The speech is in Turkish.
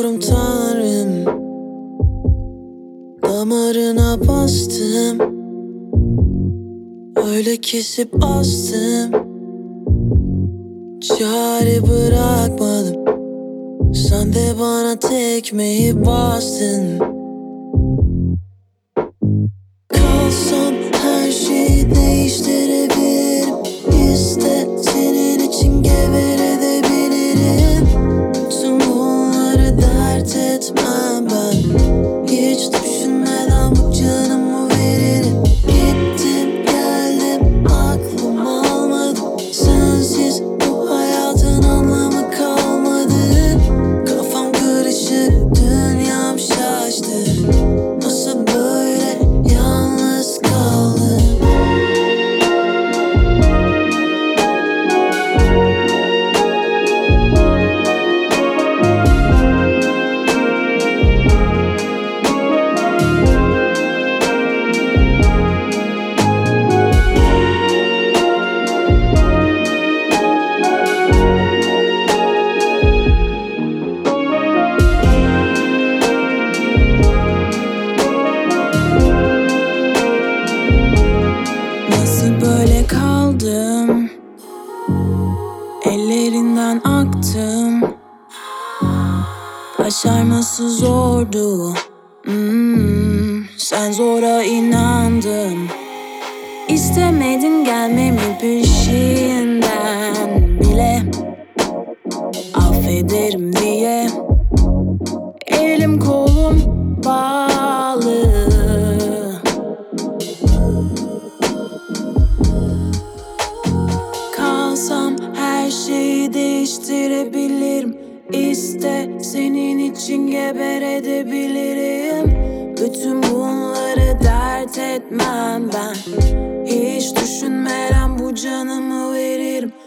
Biliyorum Tanrım, damarına bastım, öyle kesip astım. Çare bırakmadım, sen de bana tekmeyi bastın. Kalsam her şeyi değiştirebilirim. İste senin için geberebilirim. Tüm bunları dert etmem ben. Hiç düşünmeden bu canımı veririm. Gittim geldim aklım almadı. Sensiz bu hayatın anlamı kalmadı. Kafam karışık, dünyam şaştı. Nasıl böyle yalnız kaldım? Nasıl böyle kaldım? Ellerinden aktım. Başarması zordu. Sen zora inandın. İstemedin gelmemi peşinden bile. Affederim diye elim kolum bağlı. Kalsam her şeyi değiştirebilirim. İste senin için geberebilirim. Bütün bunları dert etmem ben. Hiç düşünmeden bu canımı veririm.